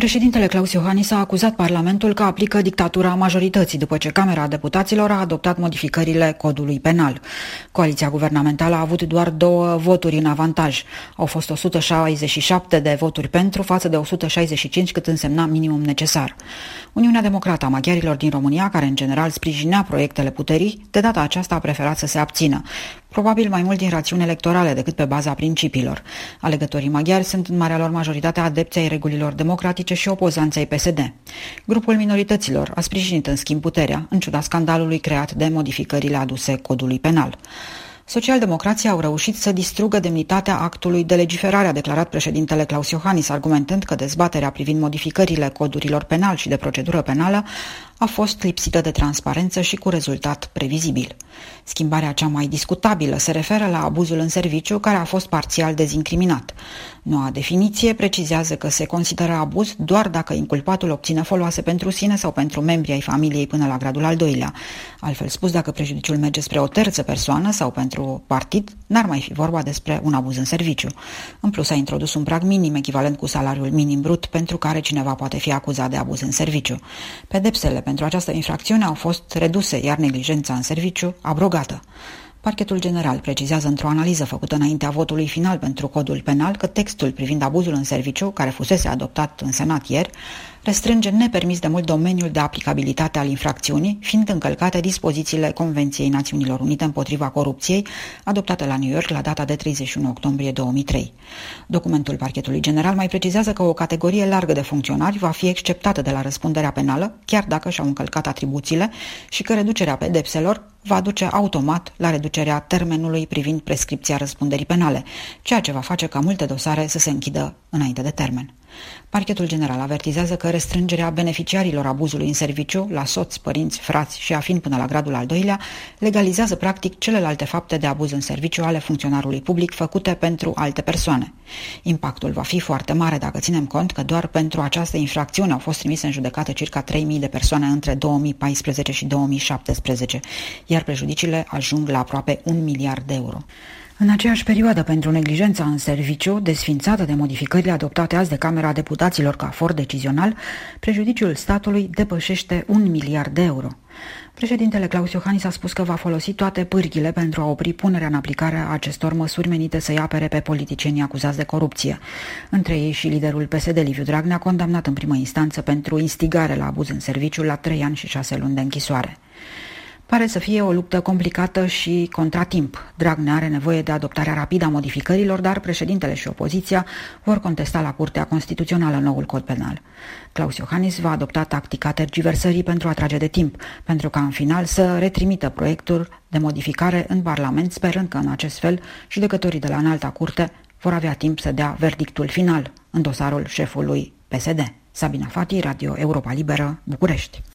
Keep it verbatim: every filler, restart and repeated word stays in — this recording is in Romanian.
Președintele Klaus Iohannis a acuzat Parlamentul că aplică dictatura majorității după ce Camera Deputaților a adoptat modificările codului penal. Coaliția guvernamentală a avut doar două voturi în avantaj. Au fost o sută șaizeci și șapte de voturi pentru față de o sută șaizeci și cinci, cât însemna minimum necesar. Uniunea Democrată a maghiarilor din România, care în general sprijinea proiectele puterii, de data aceasta a preferat să se abțină. Probabil mai mult din rațiuni electorale decât pe baza principiilor. Alegătorii maghiari sunt în marea lor majoritate adepți ai regulilor democratice și opozanți ai P S D. Grupul minorităților a sprijinit în schimb puterea, în ciuda scandalului creat de modificările aduse codului penal. Socialdemocrații au reușit să distrugă demnitatea actului de legiferare, a declarat președintele Klaus Iohannis, argumentând că dezbaterea privind modificările codurilor penal și de procedură penală a fost lipsită de transparență și cu rezultat previzibil. Schimbarea cea mai discutabilă se referă la abuzul în serviciu, care a fost parțial dezincriminat. Noua definiție precizează că se consideră abuz doar dacă inculpatul obține foloase pentru sine sau pentru membrii ai familiei până la gradul al doilea. Altfel spus, dacă prejudiciul merge spre o terță persoană sau pentru partid, n-ar mai fi vorba despre un abuz în serviciu. În plus, a introdus un prag minim echivalent cu salariul minim brut pentru care cineva poate fi acuzat de abuz în serviciu. Pedepsele pentru această infracțiune au fost reduse, iar neglijența în serviciu abrogată. Parchetul general precizează într-o analiză făcută înaintea votului final pentru codul penal că textul privind abuzul în serviciu, care fusese adoptat în Senat ieri, restrânge nepermis de mult domeniul de aplicabilitate al infracțiunii, fiind încălcate dispozițiile Convenției Națiunilor Unite împotriva corupției, adoptată la New York la data de treizeci și unu octombrie două mii trei. Documentul Parchetului General mai precizează că o categorie largă de funcționari va fi exceptată de la răspunderea penală, chiar dacă și-au încălcat atribuțiile, și că reducerea pedepselor va duce automat la reducerea termenului privind prescripția răspunderii penale, ceea ce va face ca multe dosare să se închidă înainte de termen. Parchetul general avertizează că restrângerea beneficiarilor abuzului în serviciu la soți, părinți, frați și afini până la gradul al doilea legalizează practic celelalte fapte de abuz în serviciu ale funcționarului public făcute pentru alte persoane. Impactul va fi foarte mare dacă ținem cont că doar pentru această infracțiune au fost trimise în judecată circa trei mii de persoane între două mii paisprezece și două mii șaptesprezece, iar prejudiciile ajung la aproape un miliard de euro. În aceeași perioadă, pentru neglijența în serviciu, desfințată de modificările adoptate azi de Camera Deputaților ca for decizional, prejudiciul statului depășește un miliard de euro. Președintele Klaus Iohannis a spus că va folosi toate pârghile pentru a opri punerea în aplicare a acestor măsuri menite să-i apere pe politicienii acuzați de corupție. Între ei și liderul P S D, Liviu Dragnea, condamnat în primă instanță pentru instigare la abuz în serviciu la trei ani și șase luni de închisoare. Pare să fie o luptă complicată și contratimp. Dragnea are nevoie de adoptarea rapidă a modificărilor, dar președintele și opoziția vor contesta la Curtea Constituțională noul cod penal. Klaus Iohannis va adopta tactica tergiversării pentru a trage de timp, pentru ca în final să retrimită proiectul de modificare în Parlament, sperând că în acest fel judecătorii de la Înalta Curte vor avea timp să dea verdictul final în dosarul șefului P S D. Sabina Fati, Radio Europa Liberă, București.